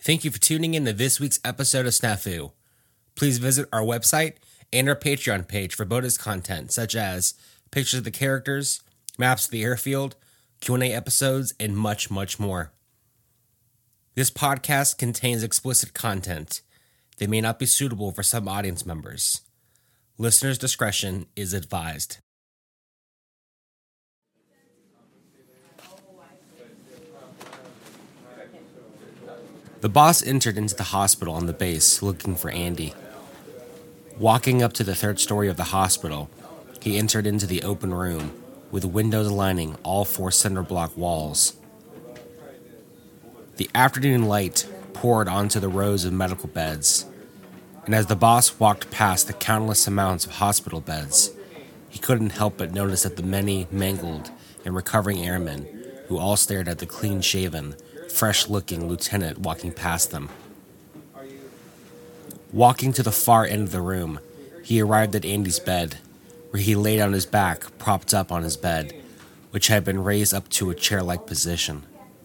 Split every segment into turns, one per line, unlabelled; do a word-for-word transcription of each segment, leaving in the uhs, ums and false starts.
Thank you for tuning in to this week's episode of Snafu. Please visit our website and our Patreon page for bonus content such as pictures of the characters, maps of the airfield, Q and A episodes, and much, much more. This podcast contains explicit content that may not be suitable for some audience members. Listener's discretion is advised. The boss entered into the hospital on the base looking for Andy. Walking up to the third story of the hospital, he entered into the open room with windows lining all four cinder block walls. The afternoon light poured onto the rows of medical beds, and as the boss walked past the countless amounts of hospital beds, he couldn't help but notice that the many mangled and recovering airmen who all stared at the clean-shaven, fresh-looking lieutenant walking past them. Walking to the far end of the room, he arrived at Andy's bed, where he laid on his back, propped up on his bed, which had been raised up to a chair-like position.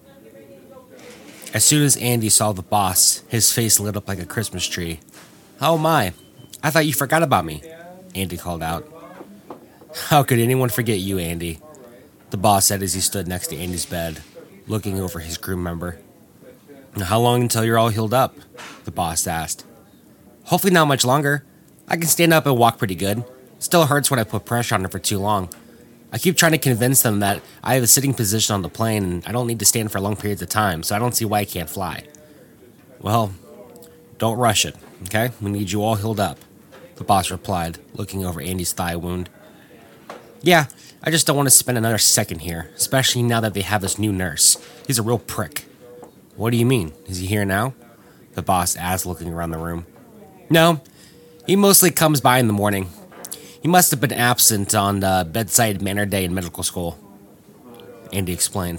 As soon as Andy saw the boss, his face lit up like a Christmas tree. "Oh my, I thought you forgot about me," Andy called out. "How could anyone forget you, Andy?" the boss said as he stood next to Andy's bed, looking over his crew member. "How long until you're all healed up?" the boss asked. "Hopefully not much longer. I can stand up and walk pretty good. Still hurts when I put pressure on it for too long. I keep trying to convince them that I have a sitting position on the plane and I don't need to stand for long periods of time, so I don't see why I can't fly." "Well, don't rush it, okay? We need you all healed up," the boss replied, looking over Andy's thigh wound. "Yeah, I just don't want to spend another second here, especially now that they have this new nurse. He's a real prick." "What do you mean? Is he here now?" the boss asked, looking around the room. "No, he mostly comes by in the morning. He must have been absent on the bedside manner day in medical school," Andy explained.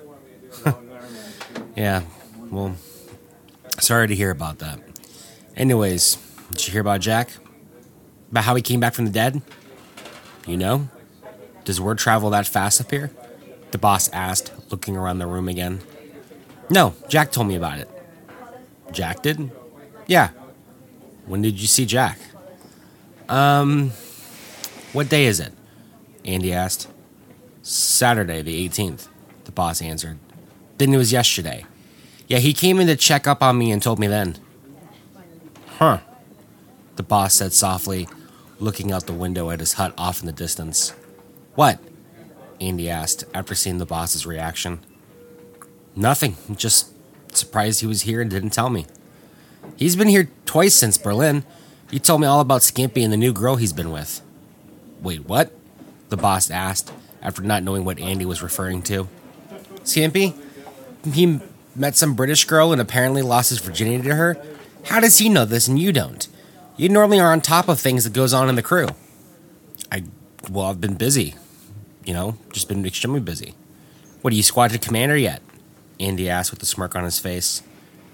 "Yeah, well, sorry to hear about that. Anyways, did you hear about Jack? About how he came back from the dead? You know? Does word travel that fast up here?" the boss asked, looking around the room again. "No, Jack told me about it." "Jack did?" "Yeah." "When did you see Jack?" Um, what day is it?" Andy asked. "Saturday, the eighteenth, the boss answered. "Then it was yesterday. Yeah, he came in to check up on me and told me then." "Huh," the boss said softly, looking out the window at his hut off in the distance. "What?" Andy asked, after seeing the boss's reaction. "Nothing, just surprised he was here and didn't tell me. He's been here twice since Berlin. He told me all about Skimpy and the new girl he's been with." "Wait, what?" the boss asked, after not knowing what Andy was referring to. "Skimpy? He met some British girl and apparently lost his virginity to her? How does he know this and you don't? You normally are on top of things that goes on in the crew." I, well, I've been busy. You know, just been extremely busy." "What, are you squadron commander yet?" Andy asked with a smirk on his face.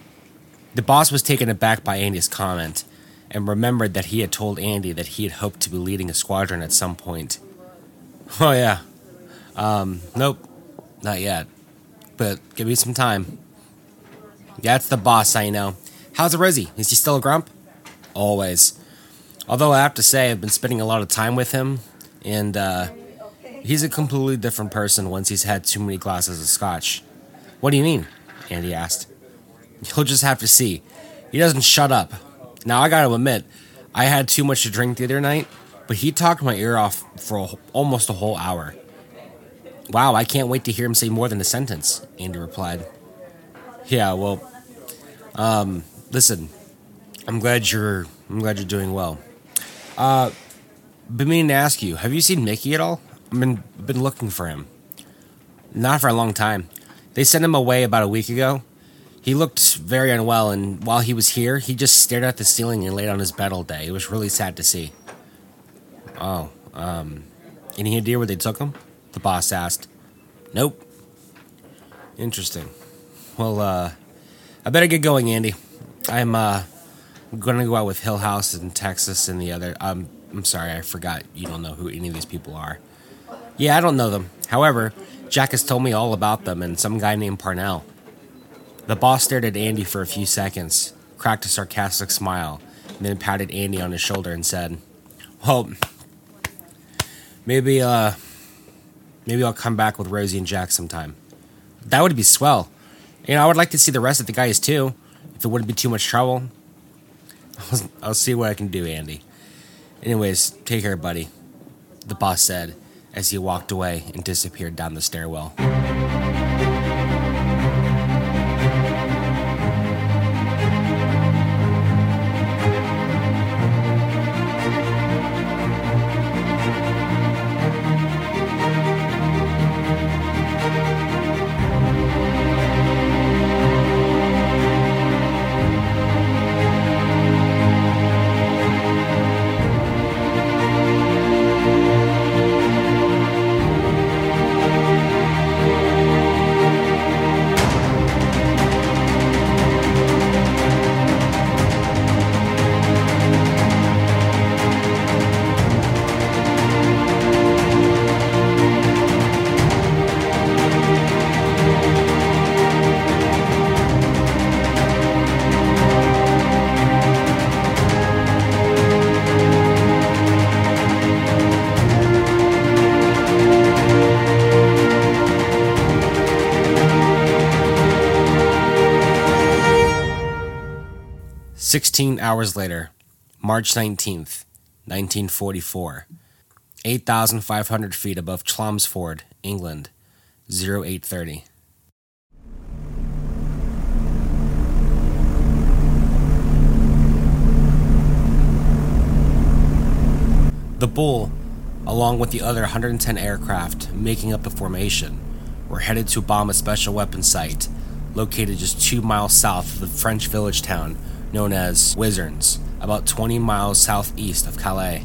The boss was taken aback by Andy's comment and remembered that he had told Andy that he had hoped to be leading a squadron at some point. "Oh, yeah. Um, nope, not yet. But give me some time." "That's the boss, I know. How's Rosie? Is he still a grump?" "Always. Although I have to say I've been spending a lot of time with him, and uh, he's a completely different person once he's had too many glasses of scotch." "What do you mean?" Andy asked. "You'll just have to see. He doesn't shut up. Now, I gotta admit, I had too much to drink the other night, but he talked my ear off for a, almost a whole hour." "Wow, I can't wait to hear him say more than a sentence," Andy replied. "Yeah, well, um, listen, I'm glad you're, I'm glad you're doing well. Uh, been meaning to ask you, have you seen Mickey at all? I've been, been looking for him." "Not for a long time. They sent him away about a week ago. He looked very unwell, and while he was here, he just stared at the ceiling and laid on his bed all day. It was really sad to see." "Oh, um, any idea where they took him?" the boss asked. "Nope." "Interesting. Well, uh, I better get going, Andy. I'm, uh, gonna go out with Hill House in Texas and the other, um, I'm sorry, I forgot you don't know who any of these people are." "Yeah, I don't know them. However, Jack has told me all about them and some guy named Parnell." The boss stared at Andy for a few seconds, cracked a sarcastic smile, and then patted Andy on his shoulder and said, "Well, maybe, uh, maybe I'll come back with Rosie and Jack sometime." "That would be swell. You know, I would like to see the rest of the guys too, if it wouldn't be too much trouble." I'll, I'll see what I can do, Andy. "Anyways, take care, buddy," the boss said as he walked away and disappeared down the stairwell. Sixteen hours later, March nineteenth, nineteen forty-four, eight thousand five hundred feet above Chelmsford, England, oh eight thirty. The Bull, along with the other one hundred ten aircraft making up the formation, were headed to bomb a special weapons site located just two miles south of the French village town known as Wizards, about twenty miles southeast of Calais.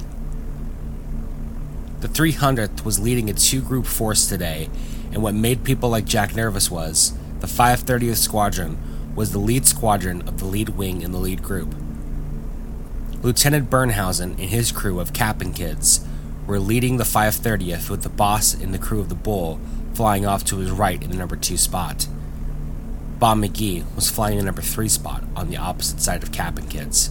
The three hundredth was leading a two-group force today, and what made people like Jack nervous was the five thirtieth Squadron was the lead squadron of the lead wing in the lead group. Lieutenant Bernhausen and his crew of Cap'n Kids were leading the five thirtieth with the boss and the crew of the Bull flying off to his right in the number two spot. Bob McGee was flying the number three spot on the opposite side of Cap'n Kids.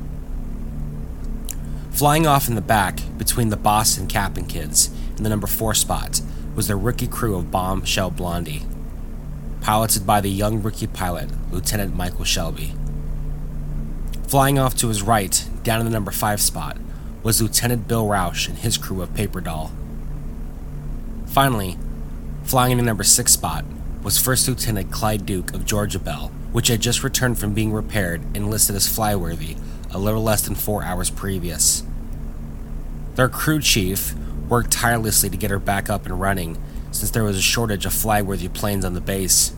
Flying off in the back, between the boss and Cap'n Kids, in the number four spot, was the rookie crew of Bombshell Blondie, piloted by the young rookie pilot, Lieutenant Michael Shelby. Flying off to his right, down in the number five spot, was Lieutenant Bill Rausch and his crew of Paper Doll. Finally, flying in the number six spot, was First Lieutenant Clyde Duke of Georgia Bell, which had just returned from being repaired and listed as flyworthy a little less than four hours previous. Their crew chief worked tirelessly to get her back up and running, since there was a shortage of flyworthy planes on the base.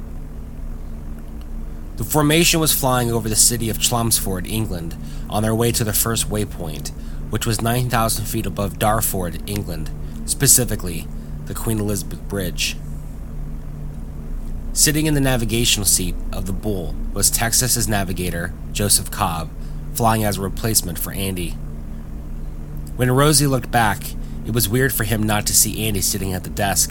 The formation was flying over the city of Chelmsford, England, on their way to their first waypoint, which was nine thousand feet above Darford, England, specifically the Queen Elizabeth Bridge. Sitting in the navigational seat of the Bull was Texas's navigator, Joseph Cobb, flying as a replacement for Andy. When Rosie looked back, it was weird for him not to see Andy sitting at the desk.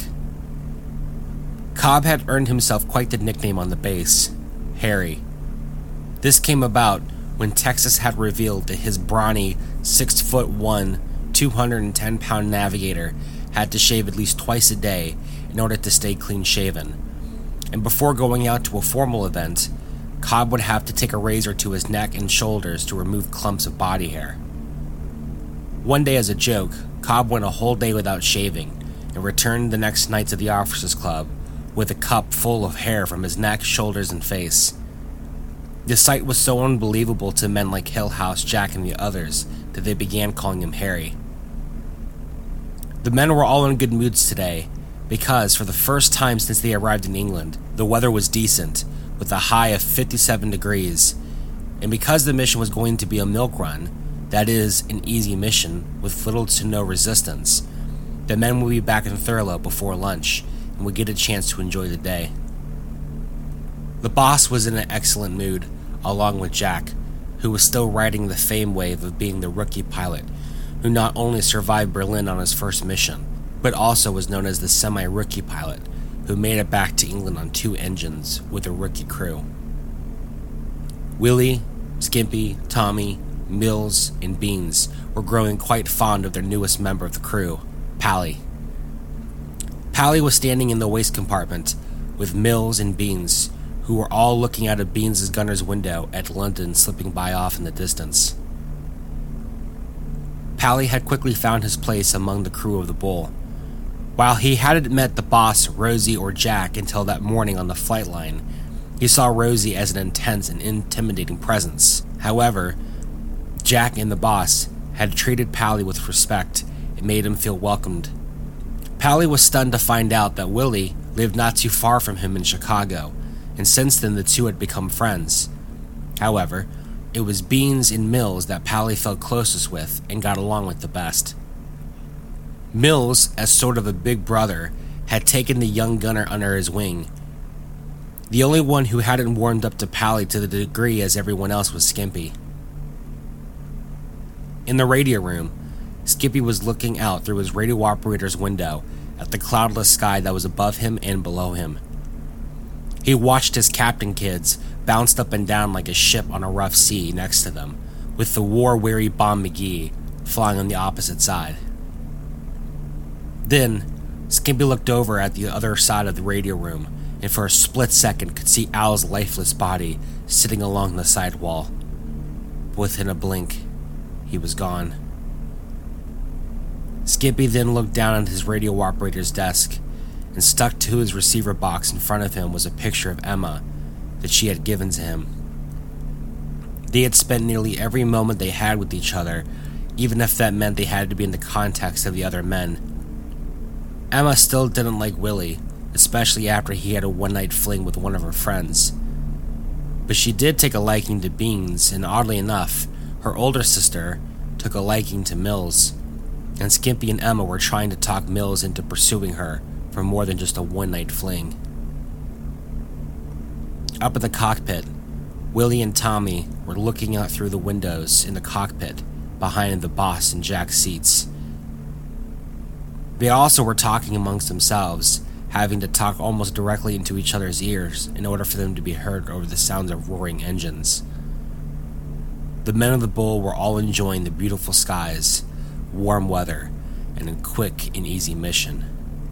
Cobb had earned himself quite the nickname on the base, Harry. This came about when Texas had revealed that his brawny, six foot one, two hundred ten pound navigator had to shave at least twice a day in order to stay clean-shaven. And before going out to a formal event, Cobb would have to take a razor to his neck and shoulders to remove clumps of body hair. One day, as a joke, Cobb went a whole day without shaving and returned the next night to the Officers' Club with a cup full of hair from his neck, shoulders, and face. The sight was so unbelievable to men like Hillhouse, Jack, and the others that they began calling him Harry. The men were all in good moods today, because for the first time since they arrived in England, the weather was decent, with a high of fifty-seven degrees, and because the mission was going to be a milk run, that is, an easy mission with little to no resistance, the men would be back in Thurlow before lunch, and would get a chance to enjoy the day. The boss was in an excellent mood, along with Jack, who was still riding the fame wave of being the rookie pilot, who not only survived Berlin on his first mission, but also was known as the semi-rookie pilot, who made it back to England on two engines with a rookie crew. Willie, Skimpy, Tommy, Mills, and Beans were growing quite fond of their newest member of the crew, Pally. Pally was standing in the waist compartment with Mills and Beans, who were all looking out of Beans' gunner's window at London slipping by off in the distance. Pally had quickly found his place among the crew of the Bull. While he hadn't met the boss, Rosie, or Jack until that morning on the flight line, he saw Rosie as an intense and intimidating presence. However, Jack and the boss had treated Pally with respect and made him feel welcomed. Pally was stunned to find out that Willie lived not too far from him in Chicago, and since then the two had become friends. However, it was Beans and Mills that Pally felt closest with and got along with the best. Mills, as sort of a big brother, had taken the young gunner under his wing. The only one who hadn't warmed up to Pally to the degree as everyone else was Skimpy. In the radio room, Skippy was looking out through his radio operator's window at the cloudless sky that was above him and below him. He watched his captain kids bounced up and down like a ship on a rough sea next to them, with the war-weary Bomb McGee flying on the opposite side. Then, Skimpy looked over at the other side of the radio room, and for a split second could see Al's lifeless body sitting along the side wall. Within a blink, he was gone. Skippy then looked down at his radio operator's desk, and stuck to his receiver box in front of him was a picture of Emma that she had given to him. They had spent nearly every moment they had with each other, even if that meant they had to be in the context of the other men. Emma still didn't like Willie, especially after he had a one-night fling with one of her friends. But she did take a liking to Beans, and oddly enough, her older sister took a liking to Mills, and Skimpy and Emma were trying to talk Mills into pursuing her for more than just a one-night fling. Up at the cockpit, Willie and Tommy were looking out through the windows in the cockpit behind the boss and Jack's seats. They also were talking amongst themselves, having to talk almost directly into each other's ears in order for them to be heard over the sounds of roaring engines. The men of the Bull were all enjoying the beautiful skies, warm weather, and a quick and easy mission.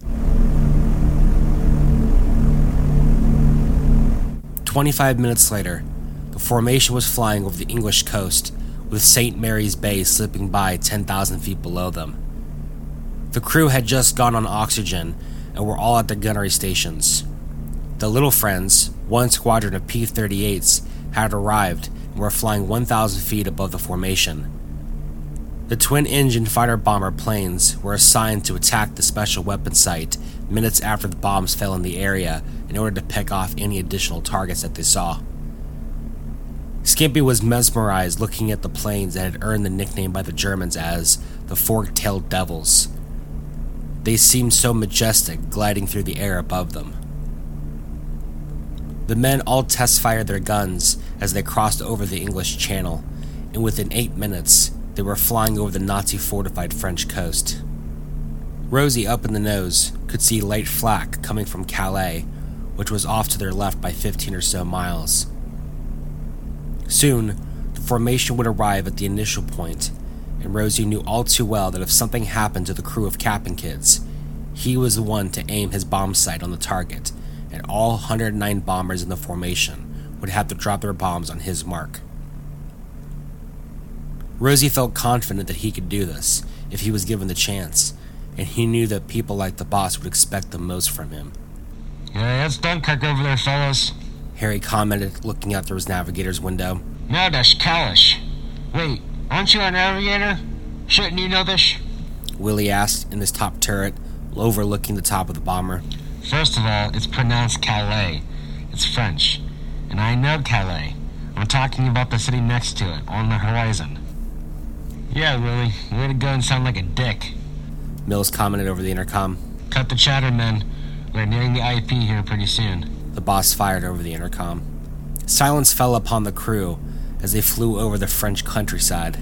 Twenty-five minutes later, the formation was flying over the English coast, with Saint Mary's Bay slipping by ten thousand feet below them. The crew had just gone on oxygen and were all at their gunnery stations. The Little Friends, one squadron of P thirty-eights, had arrived and were flying one thousand feet above the formation. The twin-engine fighter-bomber planes were assigned to attack the special weapons site minutes after the bombs fell in the area in order to pick off any additional targets that they saw. Skimpy was mesmerized looking at the planes that had earned the nickname by the Germans as the Fork-Tailed Devils. They seemed so majestic, gliding through the air above them. The men all test-fired their guns as they crossed over the English Channel, and within eight minutes, they were flying over the Nazi-fortified French coast. Rosie, up in the nose, could see light flak coming from Calais, which was off to their left by fifteen or so miles. Soon, the formation would arrive at the initial point, and Rosie knew all too well that if something happened to the crew of Cap'n Kids, he was the one to aim his bomb sight on the target, and all one hundred nine bombers in the formation would have to drop their bombs on his mark. Rosie felt confident that he could do this if he was given the chance, and he knew that people like the boss would expect the most from him.
Yeah, that's Dunkirk over there, fellas,
Harry commented, looking out through his navigator's window.
No, that's Kalish. Wait, aren't you a navigator? Shouldn't you know this?
Willie asked in his top turret, overlooking the top of the bomber.
First of all, it's pronounced Calais. It's French. And I know Calais. I'm talking about the city next to it, on the horizon. Yeah, Willie, way to go and sound like a dick.
Mills commented over the intercom.
Cut the chatter, men. We're nearing the I P here pretty soon.
The boss fired over the intercom. Silence fell upon the crew as they flew over the French countryside.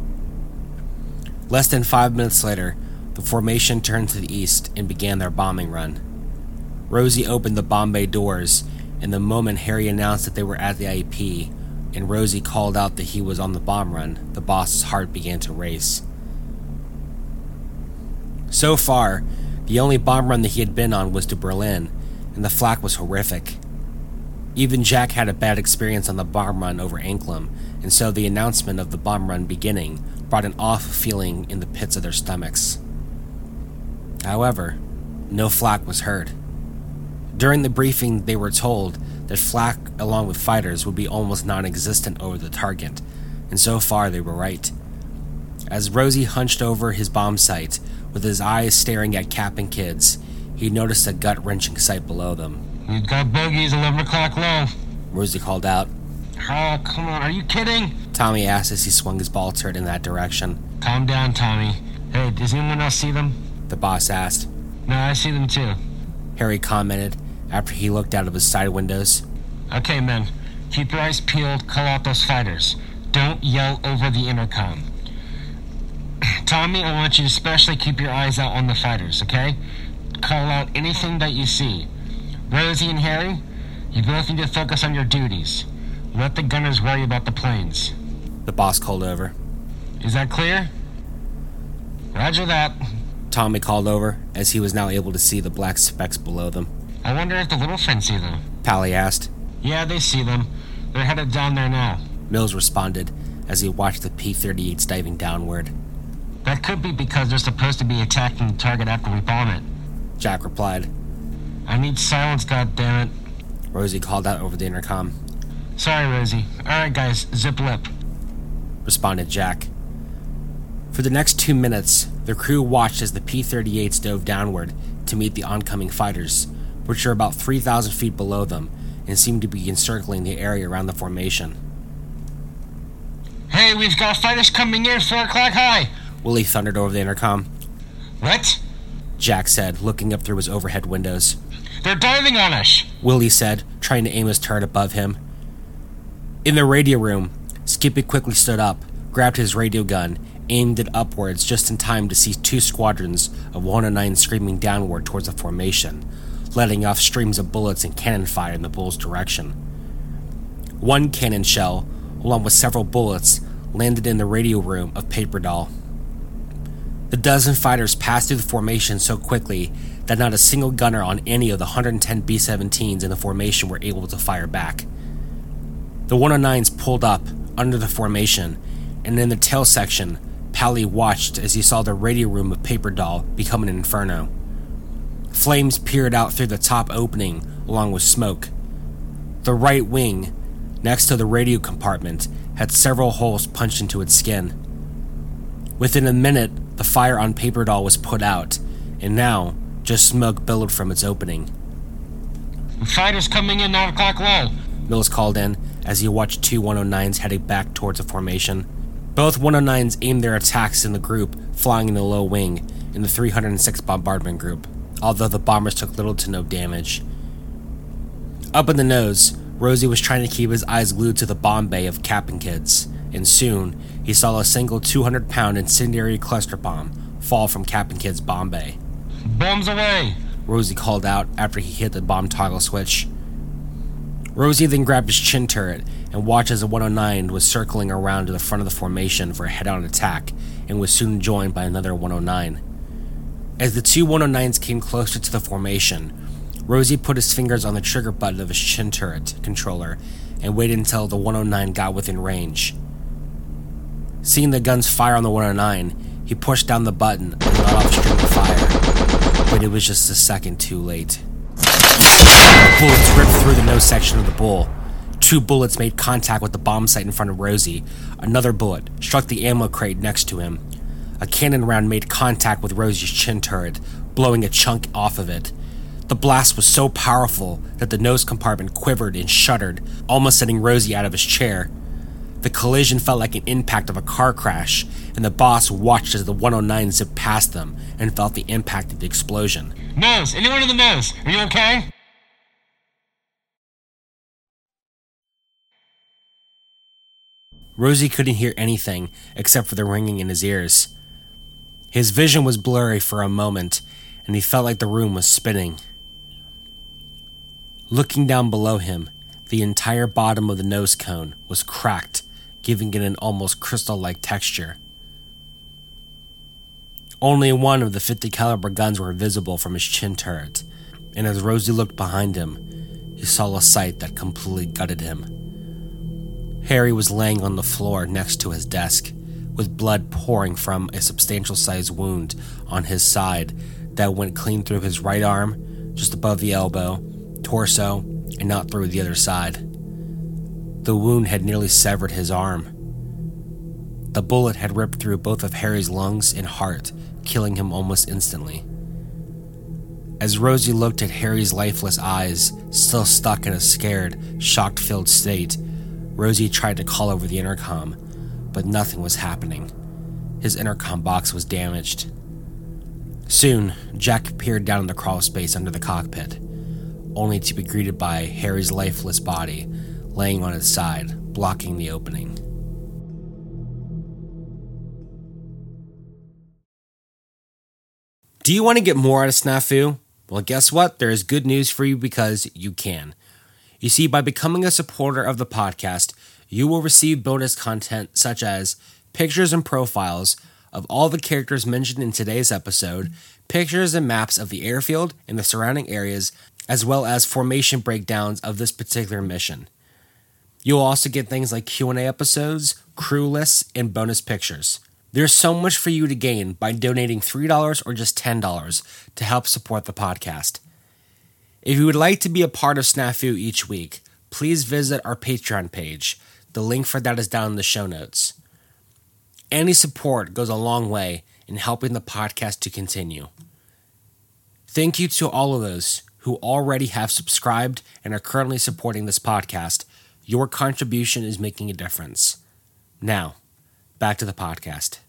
Less than five minutes later, the formation turned to the east and began their bombing run. Rosie opened the bomb bay doors, and the moment Harry announced that they were at the I E P, and Rosie called out that he was on the bomb run, the boss's heart began to race. So far, the only bomb run that he had been on was to Berlin, and the flak was horrific. Even Jack had a bad experience on the bomb run over Anklam, and so the announcement of the bomb run beginning brought an awful feeling in the pits of their stomachs. However, no flak was heard. During the briefing, they were told that flak, along with fighters, would be almost non-existent over the target, and so far they were right. As Rosie hunched over his bomb sight, with his eyes staring at Cap and Kids, he noticed a gut-wrenching sight below them.
We've got bogeys eleven o'clock low,
Rosie called out.
Oh, come on, are you kidding?
Tommy asked as he swung his ball turret in that direction.
Calm down, Tommy. Hey, does anyone else see them?
The boss asked.
No, I see them too.
Harry commented after he looked out of his side windows.
Okay, men. Keep your eyes peeled, call out those fighters. Don't yell over the intercom. Tommy, I want you to especially keep your eyes out on the fighters, okay? Call out anything that you see. Rosie and Harry, you both need to focus on your duties. Let the gunners worry about the planes.
The boss called over.
Is that clear? Roger that.
Tommy called over, as he was now able to see the black specks below them.
I wonder if the little friends see them.
Pally asked.
Yeah, they see them. They're headed down there now.
Mills responded, as he watched the P thirty-eights diving downward.
That could be because they're supposed to be attacking the target after we bomb it.
Jack replied.
I need silence, goddammit.
Rosie called out over the intercom.
Sorry, Rosie. Alright, guys, zip lip.
Responded Jack. For the next two minutes, the crew watched as the P thirty-eights dove downward to meet the oncoming fighters, which were about three thousand feet below them and seemed to be encircling the area around the formation.
Hey, we've got fighters coming in, four o'clock high!
Willie thundered over the intercom.
What?
Jack said, looking up through his overhead windows.
They're diving on us!
Willie said, trying to aim his turret above him. In the radio room, Skippy quickly stood up, grabbed his radio gun, aimed it upwards just in time to see two squadrons of one oh nine screaming downward towards the formation, letting off streams of bullets and cannon fire in the bull's direction. One cannon shell, along with several bullets, landed in the radio room of Paper Doll. The dozen fighters passed through the formation so quickly that not a single gunner on any of the one hundred ten B seventeens in the formation were able to fire back. The one oh nines pulled up under the formation, and in the tail section, Pally watched as he saw the radio room of Paper Doll become an inferno. Flames peered out through the top opening, along with smoke. The right wing, next to the radio compartment, had several holes punched into its skin. Within a minute, the fire on Paper Doll was put out, and now, just smoke billowed from its opening.
Fighters coming in nine o'clock low,
Mills called in as he watched two one oh nines heading back towards the formation. Both one oh nines aimed their attacks in the group flying in the low wing, in the three hundred six bombardment group, although the bombers took little to no damage. Up in the nose, Rosie was trying to keep his eyes glued to the bomb bay of Cap and Kids, and soon he saw a single two hundred pound incendiary cluster bomb fall from Cap and Kid's bomb bay.
Bombs away!
Rosie called out after he hit the bomb toggle switch. Rosie then grabbed his chin turret and watched as the one oh nine was circling around to the front of the formation for a head-on attack and was soon joined by another one oh nine. As the two one oh nines came closer to the formation, Rosie put his fingers on the trigger button of his chin turret controller and waited until the one oh nine got within range. Seeing the guns fire on the one oh nine, he pushed down the button and let off a stream of fire, but it was just a second too late. Bullets ripped through the nose section of the bull. Two bullets made contact with the bomb sight in front of Rosie. Another bullet struck the ammo crate next to him. A cannon round made contact with Rosie's chin turret, blowing a chunk off of it. The blast was so powerful that the nose compartment quivered and shuddered, almost sending Rosie out of his chair. The collision felt like an impact of a car crash, and the boss watched as the one oh nine zipped past them and felt the impact of the explosion.
Nose! Anyone in the nose? Are you okay?
Rosie couldn't hear anything except for the ringing in his ears. His vision was blurry for a moment, and he felt like the room was spinning. Looking down below him, the entire bottom of the nose cone was cracked, giving it an almost crystal-like texture. Only one of the fifty caliber guns were visible from his chin turret, and as Rosie looked behind him, he saw a sight that completely gutted him. Harry was laying on the floor next to his desk, with blood pouring from a substantial-sized wound on his side that went clean through his right arm, just above the elbow, torso, and not through the other side. The wound had nearly severed his arm. The bullet had ripped through both of Harry's lungs and heart, killing him almost instantly. As Rosie looked at Harry's lifeless eyes, still stuck in a scared, shock-filled state, Rosie tried to call over the intercom, but nothing was happening. His intercom box was damaged. Soon, Jack appeared down in the crawl space under the cockpit, only to be greeted by Harry's lifeless body laying on its side, blocking the opening. Do you want to get more out of Snafu? Well, guess what? There is good news for you because you can. You see, by becoming a supporter of the podcast, you will receive bonus content such as pictures and profiles of all the characters mentioned in today's episode, pictures and maps of the airfield and the surrounding areas, as well as formation breakdowns of this particular mission. You'll also get things like Q and A episodes, crew lists, and bonus pictures. There's so much for you to gain by donating three dollars or just ten dollars to help support the podcast. If you would like to be a part of Snafu each week, please visit our Patreon page. The link for that is down in the show notes. Any support goes a long way in helping the podcast to continue. Thank you to all of those who already have subscribed and are currently supporting this podcast. Your contribution is making a difference. Now, back to the podcast.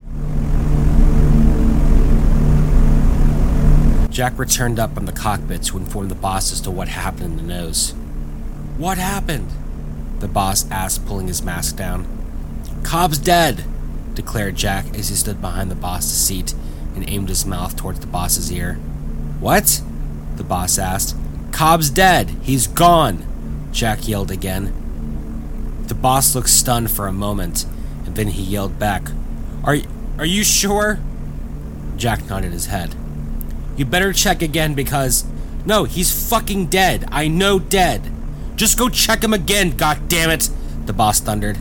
Jack returned up from the cockpit to inform the boss as to what happened in the nose. What happened? The boss asked, pulling his mask down. Cobb's dead, declared Jack as he stood behind the boss's seat and aimed his mouth towards the boss's ear. What? The boss asked. Cobb's dead. He's gone, Jack yelled again. The boss looked stunned for a moment, and then he yelled back, Are, are you sure? Jack nodded his head. You better check again because... No, he's fucking dead. I know dead. Just go check him again, goddammit, the boss thundered.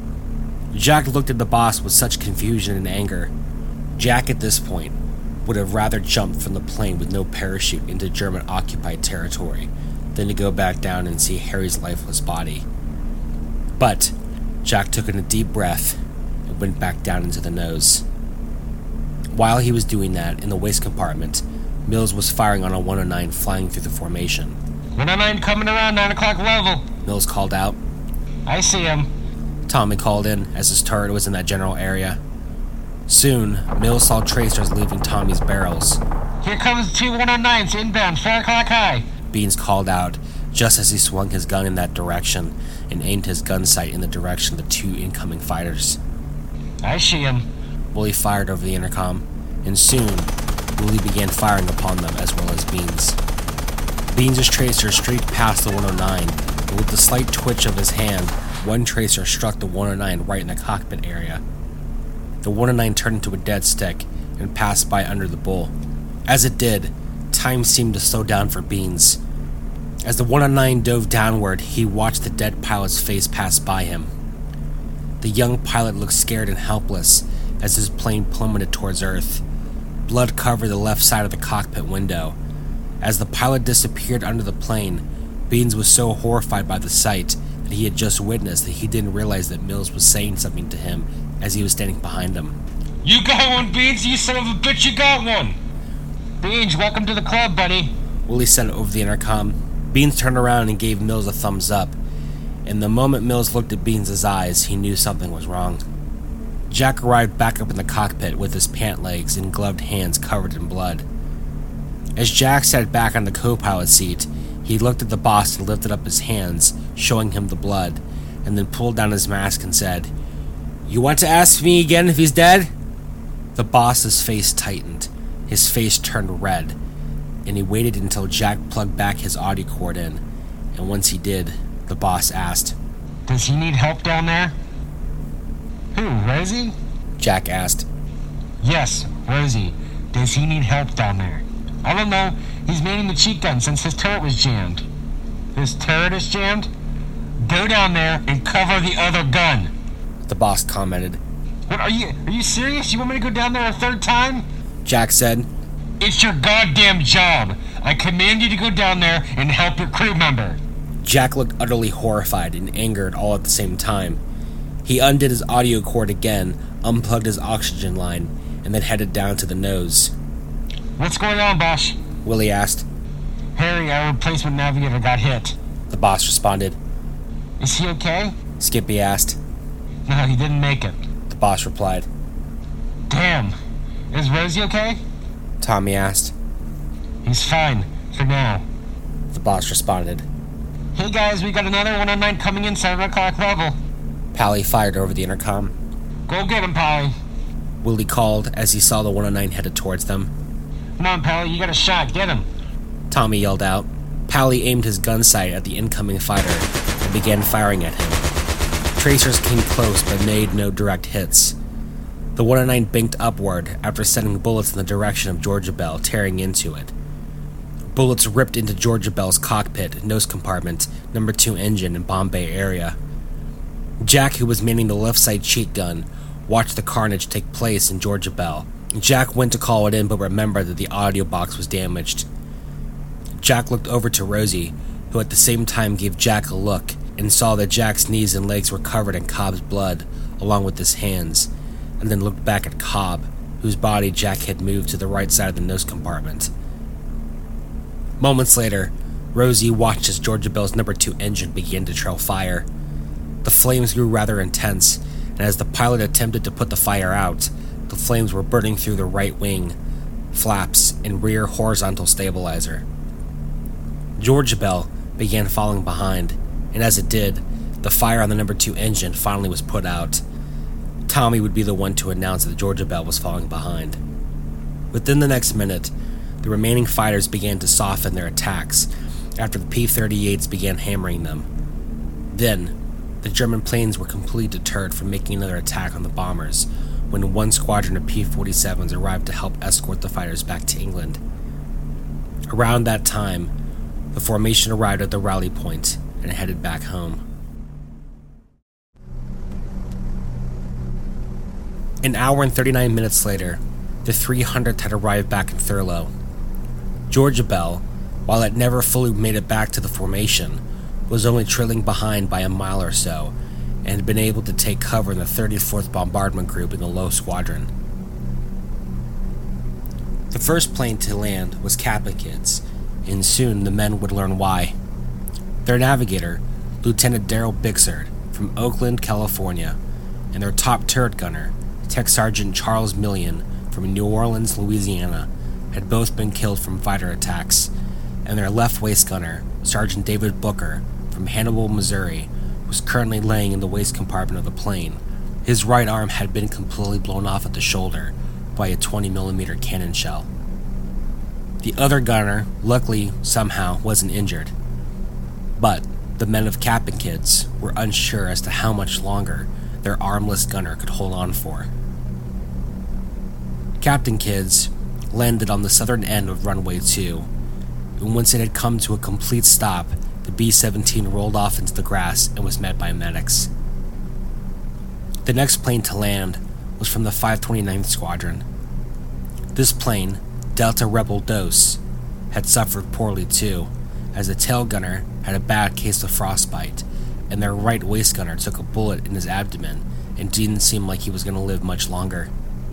Jack looked at the boss with such confusion and anger. Jack, at this point, would have rather jumped from the plane with no parachute into German-occupied territory than to go back down and see Harry's lifeless body. But Jack took in a deep breath and went back down into the nose. While he was doing that, in the waist compartment, Mills was firing on a one oh nine flying through the formation.
one oh nine coming around nine o'clock level,
Mills called out.
I see him.
Tommy called in as his turret was in that general area. Soon, Mills saw tracers leaving Tommy's barrels.
Here comes two one oh nines inbound, four o'clock high,
Beans called out just as he swung his gun in that direction and aimed his gun sight in the direction of the two incoming fighters.
I see him.
Willie fired over the intercom, and soon, Willie began firing upon them as well as Beans. Beans' tracer streaked past the one oh nine, and with the slight twitch of his hand, one tracer struck the one oh nine right in the cockpit area. The one oh nine turned into a dead stick and passed by under the bull. As it did, time seemed to slow down for Beans. As the one oh nine dove downward, he watched the dead pilot's face pass by him. The young pilot looked scared and helpless as his plane plummeted towards Earth. Blood covered the left side of the cockpit window. As the pilot disappeared under the plane, Beans was so horrified by the sight that he had just witnessed that he didn't realize that Mills was saying something to him as he was standing behind him.
You got one, Beans, you son of a bitch, you got one! Beans, welcome to the club, buddy.
Willie said over the intercom. Beans turned around and gave Mills a thumbs up, and the moment Mills looked at Beans' eyes, he knew something was wrong. Jack arrived back up in the cockpit with his pant legs and gloved hands covered in blood. As Jack sat back on the co-pilot seat, he looked at the boss and lifted up his hands, showing him the blood, and then pulled down his mask and said, You want to ask me again if he's dead? The boss's face tightened. His face turned red, and he waited until Jack plugged back his audio cord in, and once he did, the boss asked,
"Does he need help down there?" "Who, Rosie?"
Jack asked.
"Yes, Rosie. Does he need help down there?" "I don't know. He's manning the cheek gun since his turret was jammed." "His turret is jammed? Go down there and cover the other gun,"
the boss commented.
"What, are you, are you serious? You want me to go down there a third time?"
Jack said.
"It's your goddamn job. I command you to go down there and help your crew member."
Jack looked utterly horrified and angered all at the same time. He undid his audio cord again, unplugged his oxygen line, and then headed down to the nose.
"What's going on, boss?"
Willie asked.
"Harry, our replacement navigator, got hit,"
the boss responded.
"Is he okay?"
Skippy asked.
"No, he didn't make it,"
the boss replied.
"Damn. Is Rosie okay?"
Tommy asked.
"He's fine, for now,"
the boss responded.
"Hey guys, we got another one oh nine coming in seven o'clock level."
Pally fired over the intercom.
"Go get him, Pally,"
Willie called as he saw the one oh nine headed towards them.
"Come on, Pally, you got a shot, get him."
Tommy yelled out. Pally aimed his gun sight at the incoming fighter and began firing at him. Tracers came close but made no direct hits. The one oh nine banked upward after sending bullets in the direction of Georgia Bell, tearing into it. Bullets ripped into Georgia Bell's cockpit, nose compartment, number two engine, and Bombay area. Jack, who was manning the left side cheat gun, watched the carnage take place in Georgia Bell. Jack went to call it in but remembered that the audio box was damaged. Jack looked over to Rosie, who at the same time gave Jack a look, and saw that Jack's knees and legs were covered in Cobb's blood, along with his hands, and then looked back at Cobb, whose body Jack had moved to the right side of the nose compartment. Moments later, Rosie watched as Georgia Bell's number two engine began to trail fire. The flames grew rather intense, and as the pilot attempted to put the fire out, the flames were burning through the right wing, flaps, and rear horizontal stabilizer. Georgia Bell began falling behind, and as it did, the fire on the number two engine finally was put out. Tommy would be the one to announce that Georgia Bell was falling behind. Within the next minute, the remaining fighters began to soften their attacks after the P thirty-eights began hammering them. Then, the German planes were completely deterred from making another attack on the bombers when one squadron of P forty-sevens arrived to help escort the fighters back to England. Around that time, the formation arrived at the rally point and headed back home. An hour and thirty-nine minutes later, the three hundredth had arrived back in Thurlow. Georgia Bell, while it never fully made it back to the formation, was only trailing behind by a mile or so, and had been able to take cover in the thirty-fourth Bombardment Group in the Low Squadron. The first plane to land was Kappa Kids, and soon the men would learn why. Their navigator, Lieutenant Daryl Bixard, from Oakland, California, and their top turret gunner, Tech Sergeant Charles Millian, from New Orleans, Louisiana, had both been killed from fighter attacks, and their left waist gunner, Sergeant David Booker, from Hannibal, Missouri, was currently laying in the waist compartment of the plane. His right arm had been completely blown off at the shoulder by a twenty millimeter cannon shell. The other gunner, luckily, somehow, wasn't injured. But the men of Captain Kids were unsure as to how much longer their armless gunner could hold on for. Captain Kids landed on the southern end of runway two, and once it had come to a complete stop, the B seventeen rolled off into the grass and was met by medics. The next plane to land was from the five twenty-ninth Squadron. This plane, Delta Rebel Dose, had suffered poorly too, as the tail gunner had a bad case of frostbite, and their right waist gunner took a bullet in his abdomen and didn't seem like he was going to live much longer.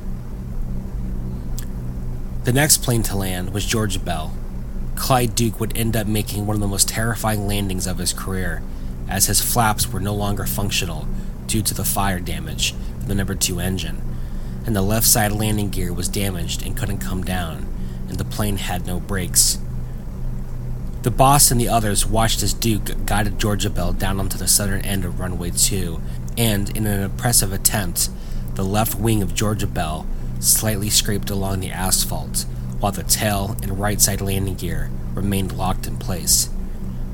The next plane to land was Georgia Bell. Clyde Duke would end up making one of the most terrifying landings of his career, as his flaps were no longer functional due to the fire damage from the number two engine, and the left side landing gear was damaged and couldn't come down, and the plane had no brakes. The boss and the others watched as Duke guided Georgia Bell down onto the southern end of runway two, and in an impressive attempt, the left wing of Georgia Bell slightly scraped along the asphalt, while the tail and right side landing gear remained locked in place.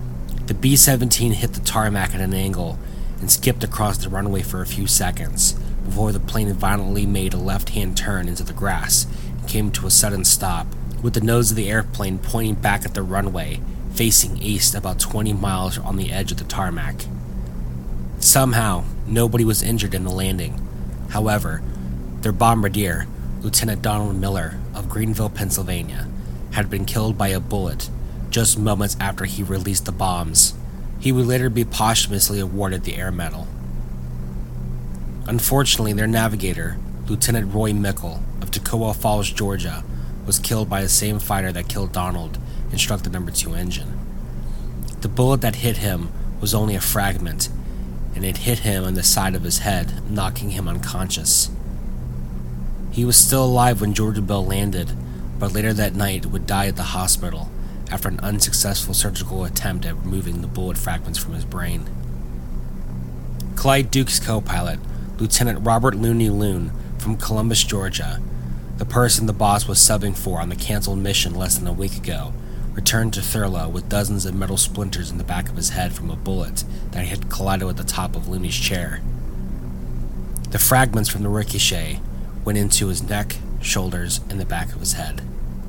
The B seventeen hit the tarmac at an angle and skipped across the runway for a few seconds before the plane violently made a left-hand turn into the grass and came to a sudden stop, with the nose of the airplane pointing back at the runway, facing east about twenty miles on the edge of the tarmac. Somehow, nobody was injured in the landing. However, their bombardier, Lieutenant Donald Miller of Greenville, Pennsylvania, had been killed by a bullet just moments after he released the bombs. He would later be posthumously awarded the Air Medal. Unfortunately, their navigator, Lieutenant Roy Mickle of Toccoa Falls, Georgia, was killed by the same fighter that killed Donald and struck the number two engine. The bullet that hit him was only a fragment, and it hit him on the side of his head, knocking him unconscious. He was still alive when Georgia Bell landed, but later that night would die at the hospital after an unsuccessful surgical attempt at removing the bullet fragments from his brain. Clyde Duke's co-pilot, Lieutenant Robert Looney Loon from Columbus, Georgia, the person the boss was subbing for on the canceled mission less than a week ago, returned to Thurlow with dozens of metal splinters in the back of his head from a bullet that had collided with the top of Looney's chair. The fragments from the ricochet went into his neck, shoulders, and the back of his head.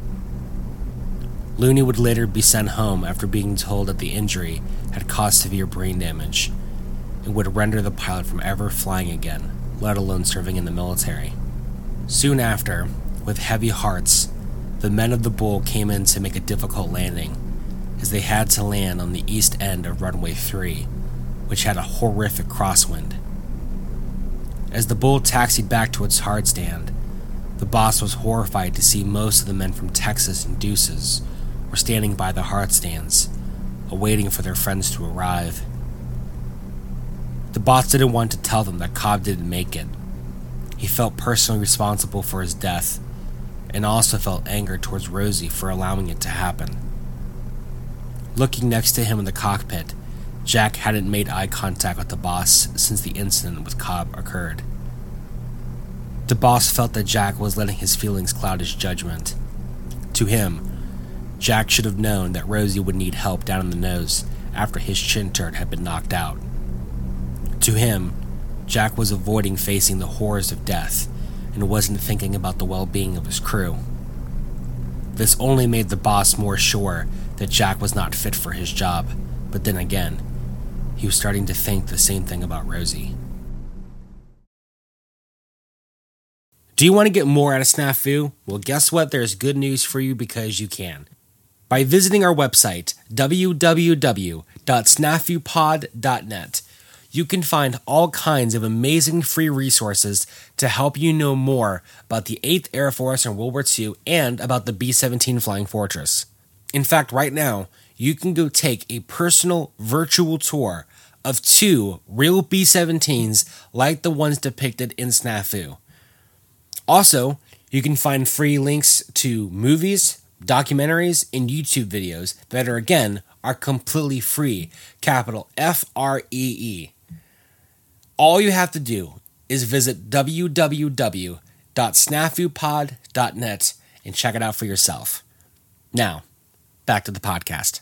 Looney would later be sent home after being told that the injury had caused severe brain damage and would render the pilot from ever flying again, let alone serving in the military. Soon after, with heavy hearts, the men of the Bull came in to make a difficult landing, as they had to land on the east end of runway three, which had a horrific crosswind. As the Bull taxied back to its hard stand, the boss was horrified to see most of the men from Texas and Deuces were standing by the hard stands, awaiting for their friends to arrive. The boss didn't want to tell them that Cobb didn't make it. He felt personally responsible for his death, and also felt anger towards Rosie for allowing it to happen. Looking next to him in the cockpit, Jack hadn't made eye contact with the boss since the incident with Cobb occurred. The boss felt that Jack was letting his feelings cloud his judgment. To him, Jack should have known that Rosie would need help down in the nose after his chin turret had been knocked out. To him, Jack was avoiding facing the horrors of death and wasn't thinking about the well-being of his crew. This only made the boss more sure that Jack was not fit for his job, but then again, he was starting to think the same thing about Rosie. Do you want to get more out of Snafu? Well, guess what? There's good news for you because you can. By visiting our website, w w w dot snafu pod dot net, you can find all kinds of amazing free resources to help you know more about the eighth Air Force in World War Two and about the B seventeen Flying Fortress. In fact, right now, you can go take a personal virtual tour of two real B seventeens like the ones depicted in Snafu. Also, you can find free links to movies, documentaries, and YouTube videos that are, again, are completely free. Capital F R E E. All you have to do is visit w w w dot snafu pod dot net and check it out for yourself. Now, back to the podcast.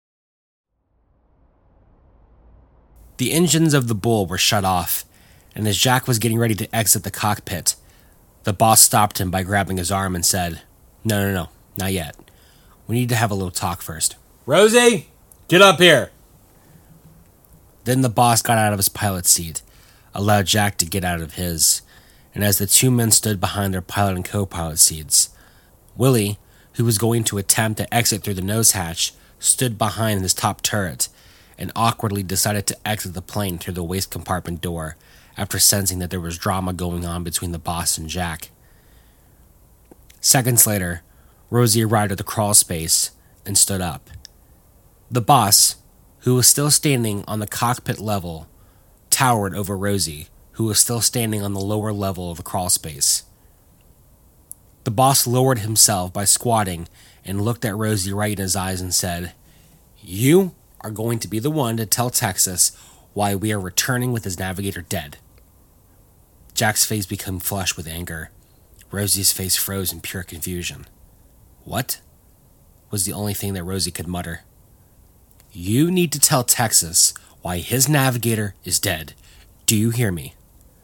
The engines of the Bull were shut off, and as Jack was getting ready to exit the cockpit, the boss stopped him by grabbing his arm and said, No, no, no, not yet. We need to have a little talk first. Rosie, get up here. Then the boss got out of his pilot's seat, allowed Jack to get out of his, and as the two men stood behind their pilot and co-pilot seats, Willie, who was going to attempt to exit through the nose hatch, stood behind his top turret and awkwardly decided to exit the plane through the waist compartment door after sensing that there was drama going on between the boss and Jack. Seconds later, Rosie arrived at the crawl space and stood up. The boss, who was still standing on the cockpit level, towered over Rosie, who was still standing on the lower level of the crawl space. The boss lowered himself by squatting and looked at Rosie right in his eyes and said, You are going to be the one to tell Texas why we are returning with his navigator dead. Jack's face became flushed with anger. Rosie's face froze in pure confusion. What? Was the only thing that Rosie could mutter. You need to tell Texas why his navigator is dead. Do you hear me?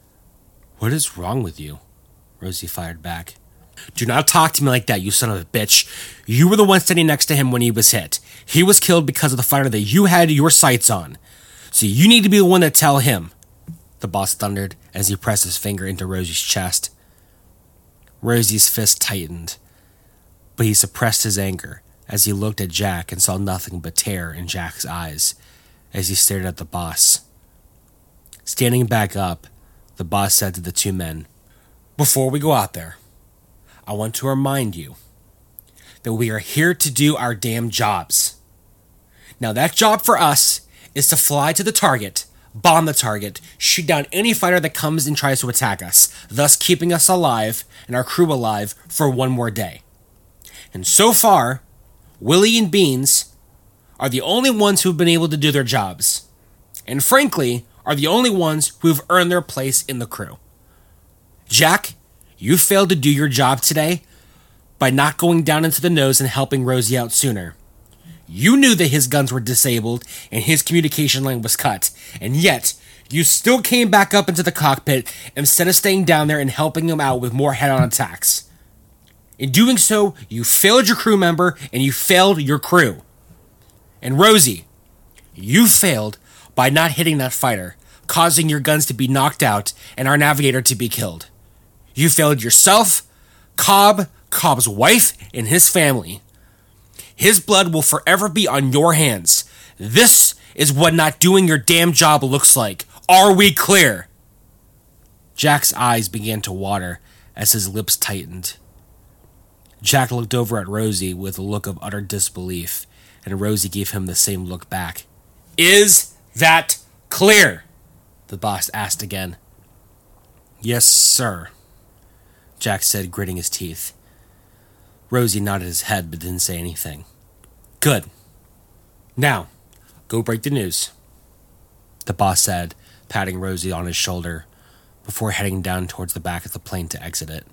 What is wrong with you? Rosie fired back. Do not talk to me like that, you son of a bitch. You were the one standing next to him when he was hit. He was killed because of the fighter that you had your sights on. So you need to be the one to tell him, the boss thundered as he pressed his finger into Rosie's chest. Rosie's fist tightened, but he suppressed his anger as he looked at Jack and saw nothing but terror in Jack's eyes as he stared at the boss. Standing back up, the boss said to the two men, Before we go out there, I want to remind you that we are here to do our damn jobs. Now that job for us is to fly to the target, bomb the target, shoot down any fighter that comes and tries to attack us, thus keeping us alive and our crew alive for one more day. And so far, Willie and Beans are the only ones who have been able to do their jobs. And frankly, are the only ones who have earned their place in the crew. Jack, you failed to do your job today by not going down into the nose and helping Rosie out sooner. You knew that his guns were disabled and his communication line was cut, and yet you still came back up into the cockpit instead of staying down there and helping him out with more head-on attacks. In doing so, you failed your crew member and you failed your crew. And Rosie, you failed by not hitting that fighter, causing your guns to be knocked out and our navigator to be killed. You failed yourself, Cobb, Cobb's wife, and his family. His blood will forever be on your hands. This is what not doing your damn job looks like. Are we clear? Jack's eyes began to water as his lips tightened. Jack looked over at Rosie with a look of utter disbelief, and Rosie gave him the same look back. Is that clear? The boss asked again. Yes, sir, Jack said, gritting his teeth. Rosie nodded his head but didn't say anything. Good. Now, go break the news, the boss said, patting Rosie on his shoulder before heading down towards the back of the plane to exit it.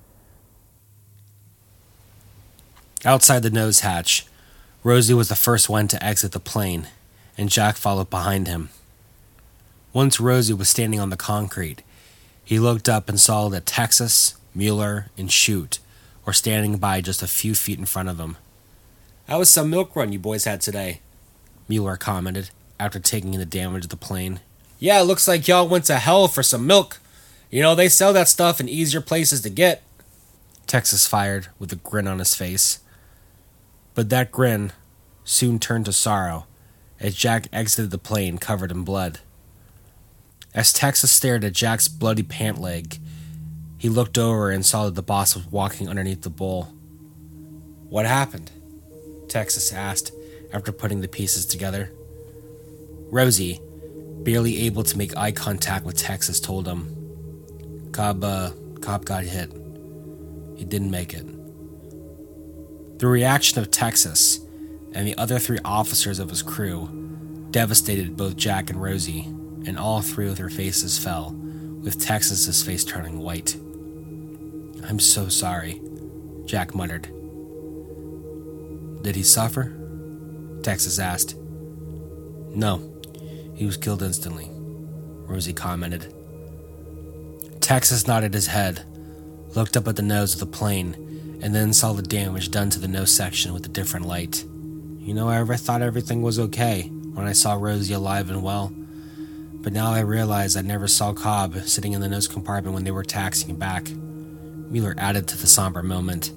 Outside the nose hatch, Rosie was the first one to exit the plane, and Jack followed behind him. Once Rosie was standing on the concrete, he looked up and saw that Texas, Mueller, and Shoot were standing by just a few feet in front of him. How was some milk run you boys had today? Mueller commented after taking in the damage of the plane. Yeah, it looks like y'all went to hell for some milk. You know, they sell that stuff in easier places to get. Texas fired with a grin on his face. But that grin soon turned to sorrow as Jack exited the plane covered in blood. As Texas stared at Jack's bloody pant leg, he looked over and saw that the boss was walking underneath the bowl. What happened? Texas asked after putting the pieces together. Rosie, barely able to make eye contact with Texas, told him, Cobb, uh, Cobb got hit. He didn't make it. The reaction of Texas and the other three officers of his crew devastated both Jack and Rosie, and all three of their faces fell, with Texas's face turning white. I'm so sorry, Jack muttered. Did he suffer? Texas asked. No, he was killed instantly, Rosie commented. Texas nodded his head, looked up at the nose of the plane, and then saw the damage done to the nose section with a different light. You know, I ever thought everything was okay when I saw Rosie alive and well. But now I realize I never saw Cobb sitting in the nose compartment when they were taxiing back. Mueller added to the somber moment.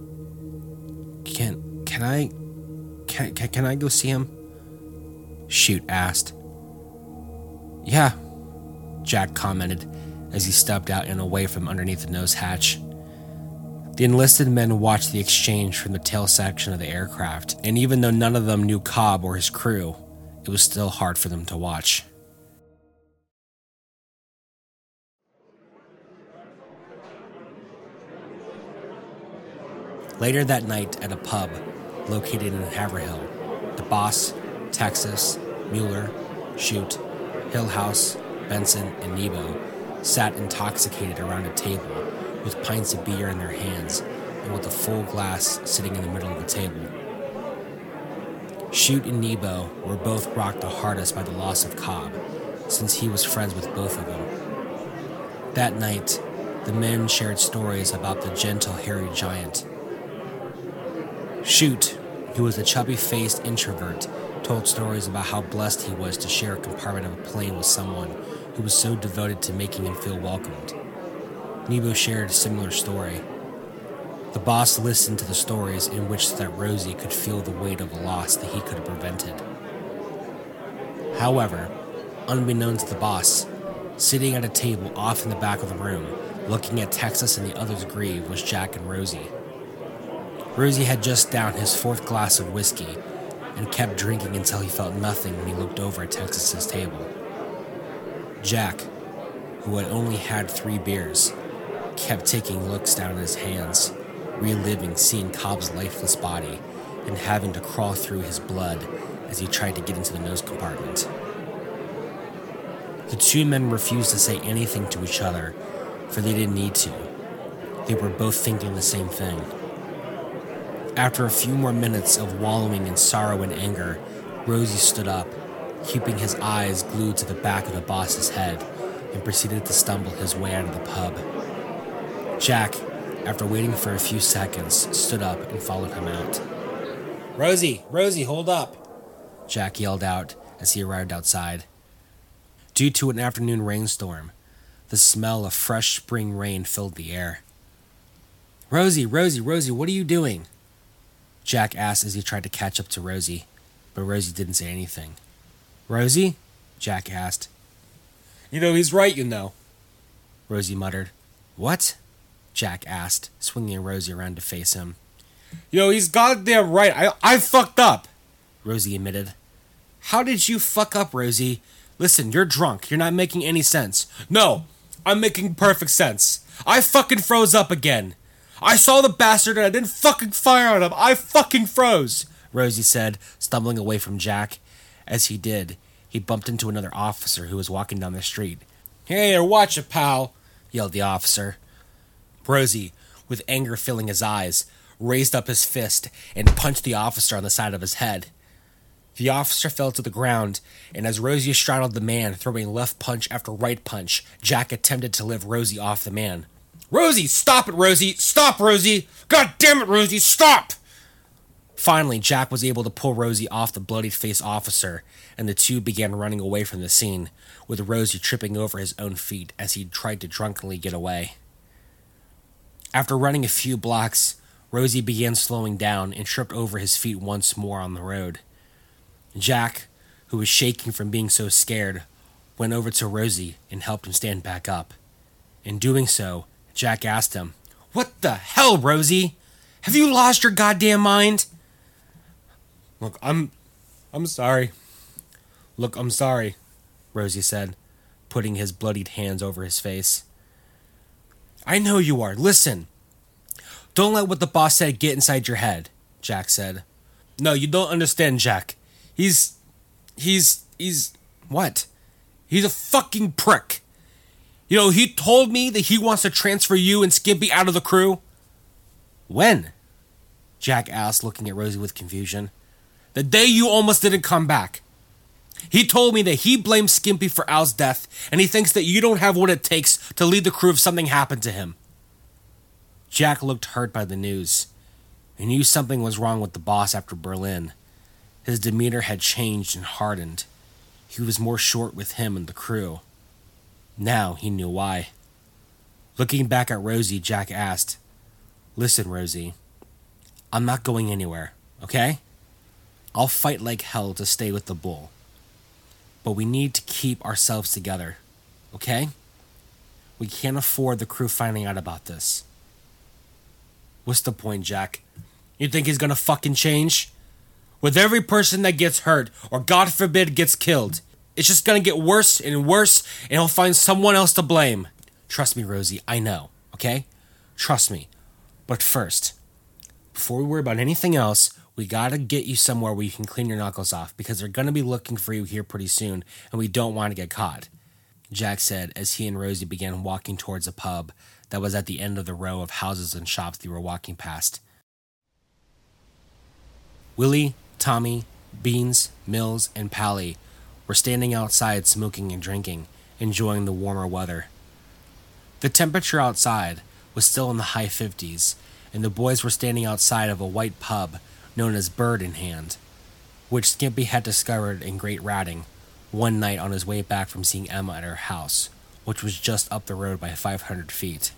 Can, can I, can, can, can I go see him? Shoot asked. Yeah, Jack commented as he stepped out and away from underneath the nose hatch. The enlisted men watched the exchange from the tail section of the aircraft, and even though none of them knew Cobb or his crew, it was still hard for them to watch. Later that night at a pub located in Haverhill, the boss, Texas, Mueller, Shoot, Hillhouse, Benson, and Nebo sat intoxicated around a table with pints of beer in their hands and with a full glass sitting in the middle of the table. Shoot and Nebo were both rocked the hardest by the loss of Cobb, since he was friends with both of them. That night, the men shared stories about the gentle hairy giant. Shoot, who was a chubby-faced introvert, told stories about how blessed he was to share a compartment of a plane with someone who was so devoted to making him feel welcomed. Nebo shared a similar story. The boss listened to the stories in which that Rosie could feel the weight of a loss that he could have prevented. However, unbeknownst to the boss, sitting at a table off in the back of the room, looking at Texas and the others' grieve, was Jack and Rosie. Rosie had just downed his fourth glass of whiskey and kept drinking until he felt nothing when he looked over at Texas's table. Jack, who had only had three beers, kept taking looks down at his hands, reliving seeing Cobb's lifeless body and having to crawl through his blood as he tried to get into the nose compartment. The two men refused to say anything to each other, for they didn't need to. They were both thinking the same thing. After a few more minutes of wallowing in sorrow and anger, Rosie stood up, keeping his eyes glued to the back of the boss's head, and proceeded to stumble his way out of the pub. Jack, after waiting for a few seconds, stood up and followed him out. "Rosie, Rosie, hold up!" Jack yelled out as he arrived outside. Due to an afternoon rainstorm, the smell of fresh spring rain filled the air. "Rosie, Rosie, Rosie, what are you doing?" Jack asked as he tried to catch up to Rosie, but Rosie didn't say anything. "Rosie?" Jack asked. "You know, he's right, you know," Rosie muttered. "What?" Jack asked, swinging Rosie around to face him. "You know, he's goddamn right. I, I fucked up," Rosie admitted. "How did you fuck up, Rosie? Listen, you're drunk. You're not making any sense." "No, I'm making perfect sense. I fucking froze up again. I saw the bastard and I didn't fucking fire on him. I fucking froze," Rosie said, stumbling away from Jack. As he did, he bumped into another officer who was walking down the street. "Hey there, watch it, pal," yelled the officer. Rosie, with anger filling his eyes, raised up his fist and punched the officer on the side of his head. The officer fell to the ground, and as Rosie straddled the man, throwing left punch after right punch, Jack attempted to lift Rosie off the man. "Rosie, stop it, Rosie! Stop, Rosie! God damn it, Rosie, stop!" Finally, Jack was able to pull Rosie off the bloodied-faced officer, and the two began running away from the scene, with Rosie tripping over his own feet as he tried to drunkenly get away. After running a few blocks, Rosie began slowing down and tripped over his feet once more on the road. Jack, who was shaking from being so scared, went over to Rosie and helped him stand back up. In doing so, Jack asked him, "What the hell, Rosie? Have you lost your goddamn mind?" "Look, I'm... I'm sorry. Look, I'm sorry," Rosie said, putting his bloodied hands over his face. "I know you are. Listen. Don't let what the boss said get inside your head," Jack said. "No, you don't understand, Jack. He's... He's... He's... What? He's a fucking prick. You know, he told me that he wants to transfer you and Skimpy out of the crew." "When?" Jack asked, looking at Rosie with confusion. "The day you almost didn't come back. He told me that he blames Skimpy for Al's death, and he thinks that you don't have what it takes to lead the crew if something happened to him." Jack looked hurt by the news. He knew something was wrong with the boss after Berlin. His demeanor had changed and hardened. He was more short with him and the crew. Now he knew why. Looking back at Rosie, Jack asked, "Listen, Rosie, I'm not going anywhere, okay? I'll fight like hell to stay with the bull. But we need to keep ourselves together, okay? We can't afford the crew finding out about this." "What's the point, Jack? You think he's gonna fucking change? With every person that gets hurt, or God forbid gets killed, it's just gonna get worse and worse, and he'll find someone else to blame." "Trust me, Rosie, I know, okay? Trust me. But first, before we worry about anything else, we gotta get you somewhere where you can clean your knuckles off, because they're gonna be looking for you here pretty soon, and we don't want to get caught," Jack said as he and Rosie began walking towards a pub that was at the end of the row of houses and shops they were walking past. Willie, Tommy, Beans, Mills, and Pally were standing outside smoking and drinking, enjoying the warmer weather. The temperature outside was still in the high fifties, and the boys were standing outside of a white pub known as Bird in Hand, which Skimpy had discovered in Great Ratting one night on his way back from seeing Emma at her house, which was just up the road by five hundred feet.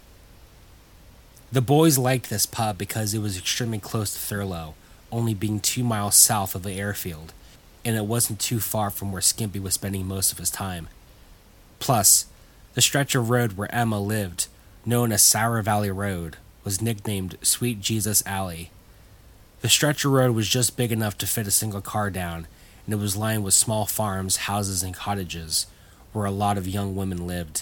The boys liked this pub because it was extremely close to Thurlow, only being two miles south of the airfield, and it wasn't too far from where Skimpy was spending most of his time. Plus, the stretch of road where Emma lived, known as Sour Valley Road, was nicknamed Sweet Jesus Alley. The stretch of road was just big enough to fit a single car down, and it was lined with small farms, houses, and cottages, where a lot of young women lived.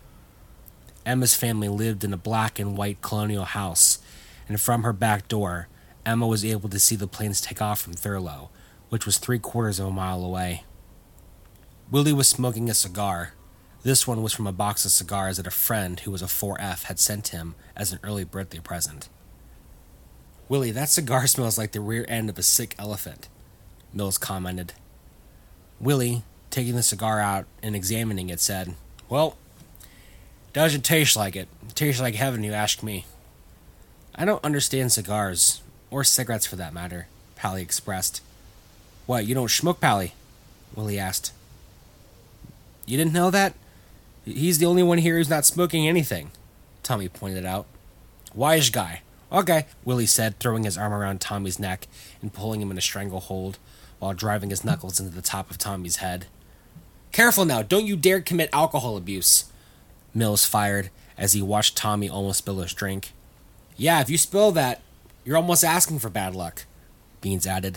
Emma's family lived in a black and white colonial house, and from her back door, Emma was able to see the planes take off from Thurlow, which was three quarters of a mile away. Willie was smoking a cigar. This one was from a box of cigars that a friend who was a four F had sent him as an early birthday present. "Willie, that cigar smells like the rear end of a sick elephant," Mills commented. Willie, taking the cigar out and examining it, said, "Well, doesn't taste like it. It tastes like heaven, you ask me." "I don't understand cigars, or cigarettes for that matter," Pally expressed. "What, you don't smoke, Pally?" Willie asked. "You didn't know that? He's the only one here who's not smoking anything," Tommy pointed out. "Wise guy. Okay," Willie said, throwing his arm around Tommy's neck and pulling him in a stranglehold while driving his knuckles into the top of Tommy's head. "Careful now, don't you dare commit alcohol abuse," Mills fired as he watched Tommy almost spill his drink. "Yeah, if you spill that, you're almost asking for bad luck," Beans added.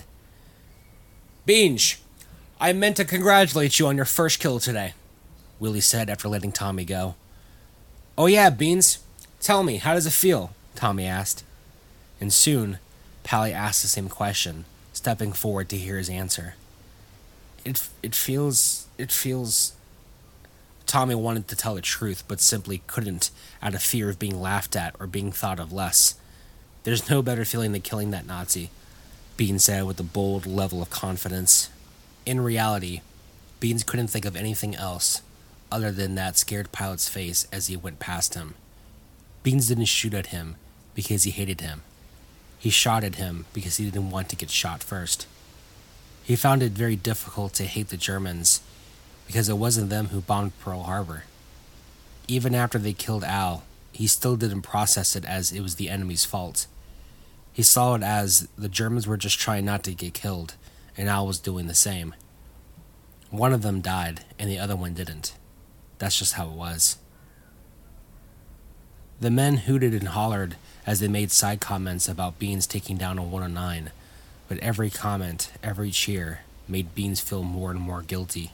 "Beans, I meant to congratulate you on your first kill today," Willie said after letting Tommy go. "Oh yeah, Beans. Tell me, how does it feel?" Tommy asked. And soon, Pally asked the same question, stepping forward to hear his answer. It it feels... it feels... Tommy wanted to tell the truth, but simply couldn't out of fear of being laughed at or being thought of less. "There's no better feeling than killing that Nazi," Beans said with a bold level of confidence. In reality, Beans couldn't think of anything else other than that scared pilot's face as he went past him. Beans didn't shoot at him because he hated him. He shot at him because he didn't want to get shot first. He found it very difficult to hate the Germans because it wasn't them who bombed Pearl Harbor. Even after they killed Al, he still didn't process it as it was the enemy's fault. He saw it as the Germans were just trying not to get killed, and Al was doing the same. One of them died, and the other one didn't. That's just how it was. The men hooted and hollered as they made side comments about Beans taking down a one oh nine, but every comment, every cheer, made Beans feel more and more guilty.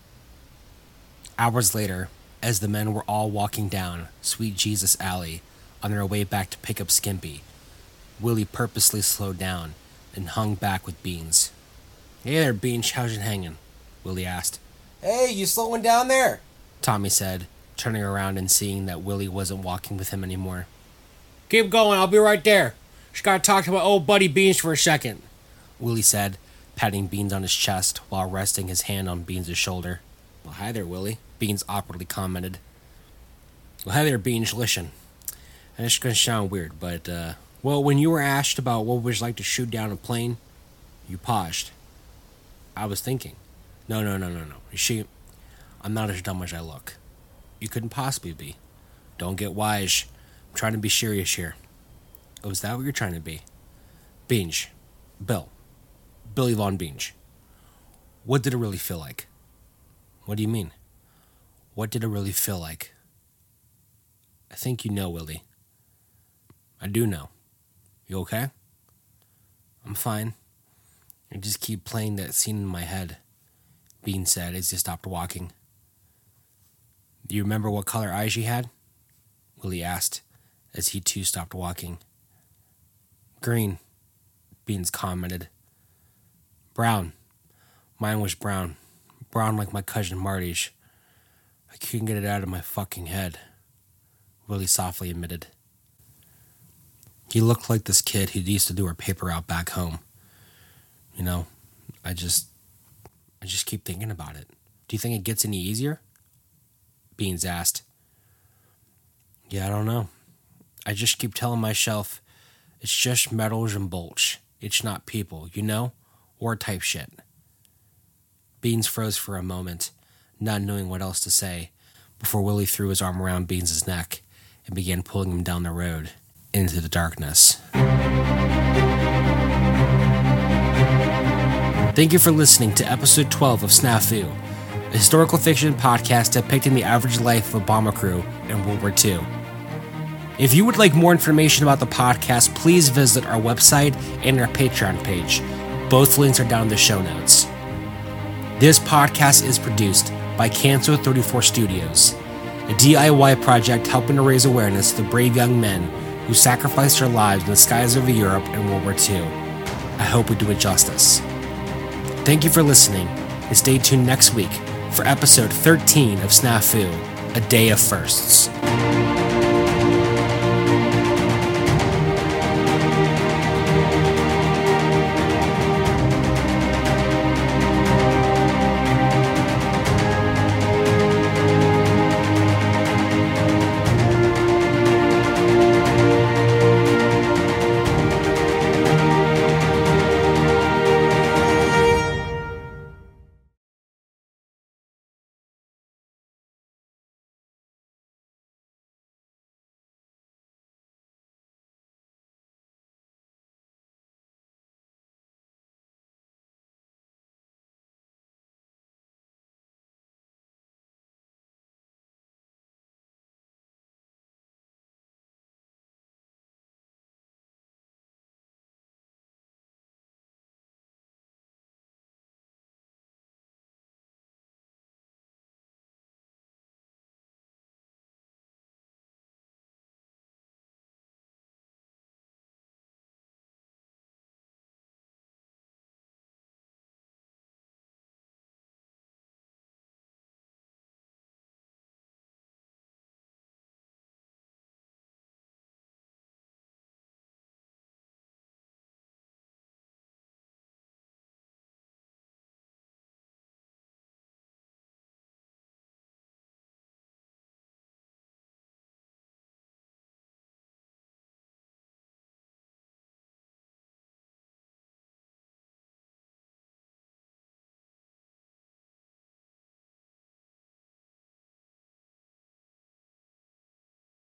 Hours later, as the men were all walking down Sweet Jesus Alley on their way back to pick up Skimpy, Willie purposely slowed down and hung back with Beans. "Hey there, Beans, how's it hanging?" Willie asked. "Hey, you slowing down there?" Tommy said, turning around and seeing that Willie wasn't walking with him anymore. "Keep going, I'll be right there. Just gotta talk to my old buddy Beans for a second," Willie said, patting Beans on his chest while resting his hand on Beans' shoulder. "Well, hi there, Willie," Beans awkwardly commented. "Well, hi there, Beans, listen. And it's gonna sound weird, but, uh, well, when you were asked about what it was like to shoot down a plane, you paused. I was thinking, no, no, no, no, no. You see, I'm not as dumb as I look. You couldn't possibly be. Don't get wise. I'm trying to be serious here." "Oh, is that what you're trying to be?" "Beans. Bill. Billy Von Beans. What did it really feel like?" "What do you mean?" "What did it really feel like?" "I think you know, Willie." "I do know. You okay?" "I'm fine. I just keep playing that scene in my head," Bean said as he stopped walking. "Do you remember what color eyes you had?" Willie asked as he too stopped walking. "Green," Beans commented. "Brown. Mine was brown. Brown like my cousin Marty's. I couldn't get it out of my fucking head," Willie softly admitted. He looked like this kid who used to do her paper out back home. You know, I just, I just keep thinking about it. Do you think it gets any easier? Beans asked. Yeah, I don't know. I just keep telling myself, it's just metals and bolts. It's not people, you know? Or type shit. Beans froze for a moment, not knowing what else to say, before Willie threw his arm around Beans' neck and began pulling him down the road into the darkness. Thank you for listening to episode twelve of Snafu, a historical fiction podcast depicting the average life of a bomber crew in World War Two. If you would like more information about the podcast, please visit our website and our Patreon page. Both links are down in the show notes. This podcast is produced by Canso thirty-four Studios, a D I Y project helping to raise awareness to the brave young men who sacrificed their lives in the skies over Europe in World War Two. I hope we do it justice. Thank you for listening, and stay tuned next week for episode thirteen of Snafu, A Day of Firsts.